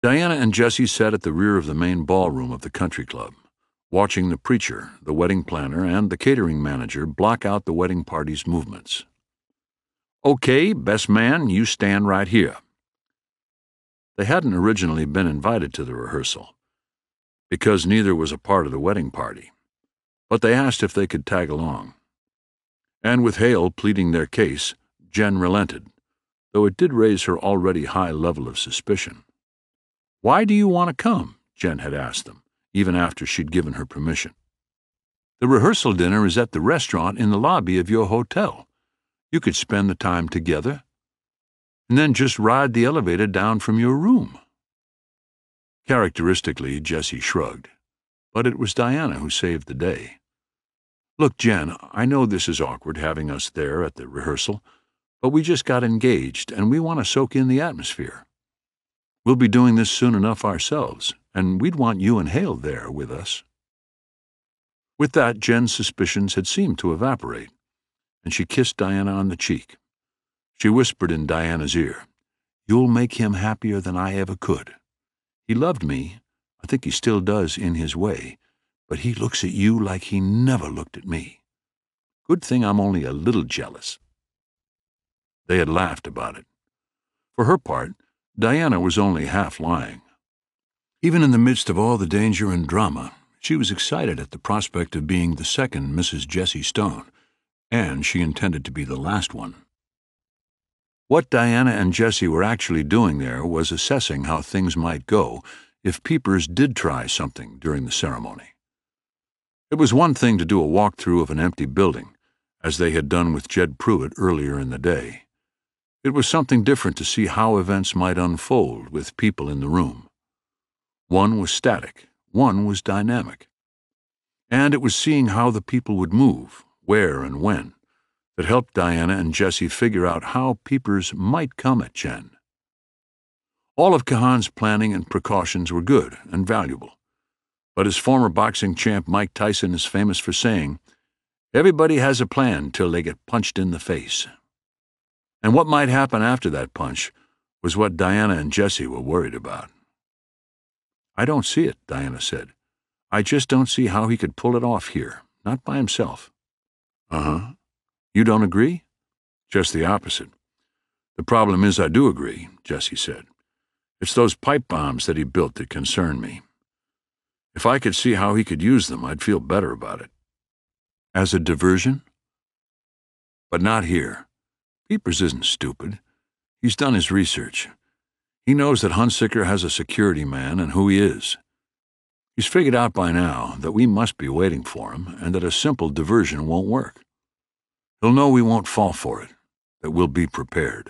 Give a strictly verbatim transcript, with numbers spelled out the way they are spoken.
Diana and Jessie sat at the rear of the main ballroom of the country club, watching the preacher, the wedding planner, and the catering manager block out the wedding party's movements. "Okay, best man, you stand right here." They hadn't originally been invited to the rehearsal, because neither was a part of the wedding party, but they asked if they could tag along. And with Hale pleading their case, Jen relented, though it did raise her already high level of suspicion. "Why do you want to come?" Jen had asked them, even after she'd given her permission. "The rehearsal dinner is at the restaurant in the lobby of your hotel. You could spend the time together, and then just ride the elevator down from your room." Characteristically, Jessie shrugged, but it was Diana who saved the day. "Look, Jen, I know this is awkward having us there at the rehearsal, but we just got engaged, and we want to soak in the atmosphere. We'll be doing this soon enough ourselves, and we'd want you and Hale there with us." With that, Jen's suspicions had seemed to evaporate, and she kissed Diana on the cheek. She whispered in Diana's ear, "You'll make him happier than I ever could. He loved me, I think he still does in his way, but he looks at you like he never looked at me. Good thing I'm only a little jealous." They had laughed about it. For her part, Diana was only half lying. Even in the midst of all the danger and drama, she was excited at the prospect of being the second Missus Jessie Stone, and she intended to be the last one. What Diana and Jessie were actually doing there was assessing how things might go if Peepers did try something during the ceremony. It was one thing to do a walkthrough of an empty building, as they had done with Jed Pruitt earlier in the day. It was something different to see how events might unfold with people in the room. One was static, one was dynamic. And it was seeing how the people would move, where and when, that helped Diana and Jessie figure out how Peepers might come at Jen. All of Kahan's planning and precautions were good and valuable, but as former boxing champ Mike Tyson is famous for saying, "Everybody has a plan till they get punched in the face." And what might happen after that punch was what Diana and Jessie were worried about. "I don't see it," Diana said. "I just don't see how he could pull it off here, not by himself." "Uh-huh. You don't agree?" "Just the opposite. The problem is I do agree," Jessie said. "It's those pipe bombs that he built that concern me. If I could see how he could use them, I'd feel better about it." "As a diversion?" "But not here. Peepers isn't stupid. He's done his research. He knows that Hunsicker has a security man and who he is. He's figured out by now that we must be waiting for him and that a simple diversion won't work. He'll know we won't fall for it, that we'll be prepared."